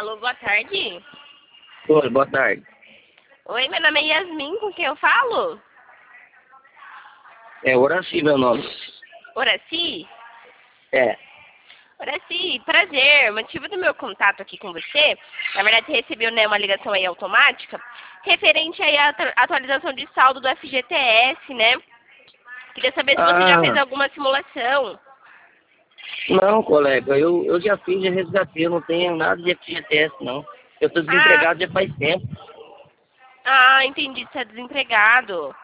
Alô, boa tarde. Oi, boa tarde. Oi, meu nome é Yasmin, com quem eu falo? É Horaci meu nome. Horaci? É. Horaci, prazer. O motivo do meu contato aqui com você, na verdade, recebeu, né, uma ligação aí automática, referente aí à atualização de saldo do FGTS, né? Queria saber se você já fez Ah, alguma simulação. não, colega, eu já fiz, já resgatei, eu não tenho nada de FGTS, não. Eu estou Ah, desempregado já faz tempo. entendi, você é desempregado.